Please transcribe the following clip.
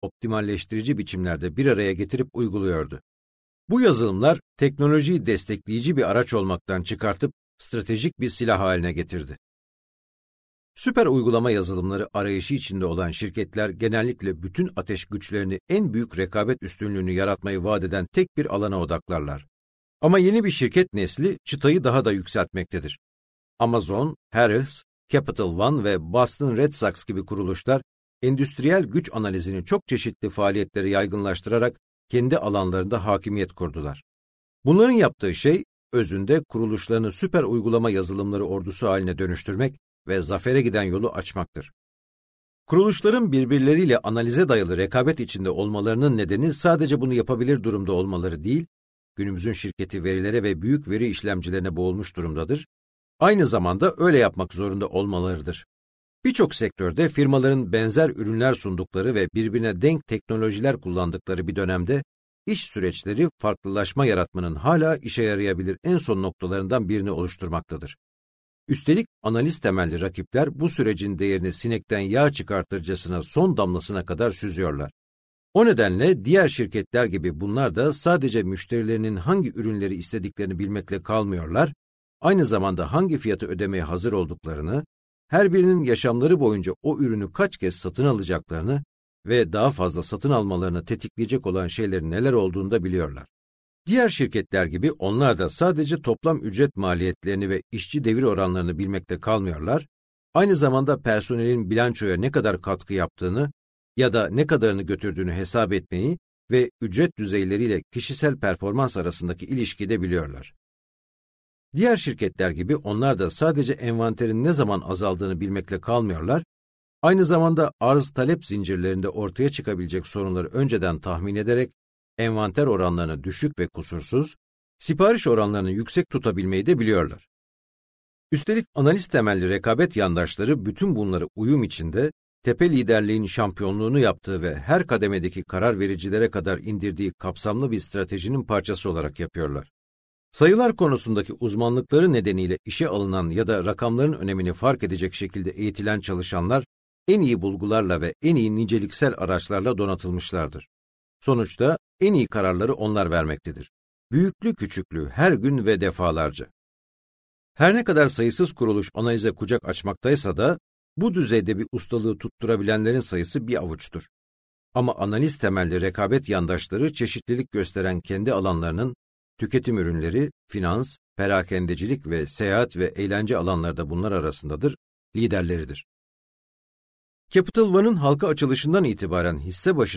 optimalleştirici biçimlerde bir araya getirip uyguluyordu. Bu yazılımlar teknolojiyi destekleyici bir araç olmaktan çıkartıp stratejik bir silah haline getirdi. Süper uygulama yazılımları arayışı içinde olan şirketler genellikle bütün ateş güçlerini en büyük rekabet üstünlüğünü yaratmayı vaat eden tek bir alana odaklarlar. Ama yeni bir şirket nesli çıtayı daha da yükseltmektedir. Amazon, Harris, Capital One ve Boston Red Sox gibi kuruluşlar endüstriyel güç analizini çok çeşitli faaliyetlere yaygınlaştırarak kendi alanlarında hakimiyet kurdular. Bunların yaptığı şey, özünde kuruluşlarını süper uygulama yazılımları ordusu haline dönüştürmek ve zafere giden yolu açmaktır. Kuruluşların birbirleriyle analize dayalı rekabet içinde olmalarının nedeni sadece bunu yapabilir durumda olmaları değil, günümüzün şirketi verilere ve büyük veri işlemcilerine boğulmuş durumdadır, aynı zamanda öyle yapmak zorunda olmalarıdır. Birçok sektörde firmaların benzer ürünler sundukları ve birbirine denk teknolojiler kullandıkları bir dönemde, iş süreçleri farklılaşma yaratmanın hala işe yarayabilir en son noktalarından birini oluşturmaktadır. Üstelik analiz temelli rakipler bu sürecin değerini sinekten yağ çıkartırcasına son damlasına kadar süzüyorlar. O nedenle diğer şirketler gibi bunlar da sadece müşterilerinin hangi ürünleri istediklerini bilmekle kalmıyorlar, aynı zamanda hangi fiyatı ödemeye hazır olduklarını, her birinin yaşamları boyunca o ürünü kaç kez satın alacaklarını ve daha fazla satın almalarını tetikleyecek olan şeylerin neler olduğunu da biliyorlar. Diğer şirketler gibi onlar da sadece toplam ücret maliyetlerini ve işçi devir oranlarını bilmekte kalmıyorlar, aynı zamanda personelin bilançoya ne kadar katkı yaptığını ya da ne kadarını götürdüğünü hesap etmeyi ve ücret düzeyleriyle kişisel performans arasındaki ilişkiyi de biliyorlar. Diğer şirketler gibi onlar da sadece envanterin ne zaman azaldığını bilmekle kalmıyorlar, aynı zamanda arz-talep zincirlerinde ortaya çıkabilecek sorunları önceden tahmin ederek, envanter oranlarını düşük ve kusursuz, sipariş oranlarını yüksek tutabilmeyi de biliyorlar. Üstelik analiz temelli rekabet yandaşları bütün bunları uyum içinde, tepe liderliğin şampiyonluğunu yaptığı ve her kademedeki karar vericilere kadar indirdiği kapsamlı bir stratejinin parçası olarak yapıyorlar. Sayılar konusundaki uzmanlıkları nedeniyle işe alınan ya da rakamların önemini fark edecek şekilde eğitilen çalışanlar, en iyi bulgularla ve en iyi niceliksel araçlarla donatılmışlardır. Sonuçta en iyi kararları onlar vermektedir. Büyüklü küçüklü her gün ve defalarca. Her ne kadar sayısız kuruluş analize kucak açmaktaysa da, bu düzeyde bir ustalığı tutturabilenlerin sayısı bir avuçtur. Ama analiz temelli rekabet yandaşları çeşitlilik gösteren kendi alanlarının, tüketim ürünleri, finans, perakendecilik ve seyahat ve eğlence alanları da bunlar arasındadır, liderleridir. Capital One'ın halka açılışından itibaren hisse başına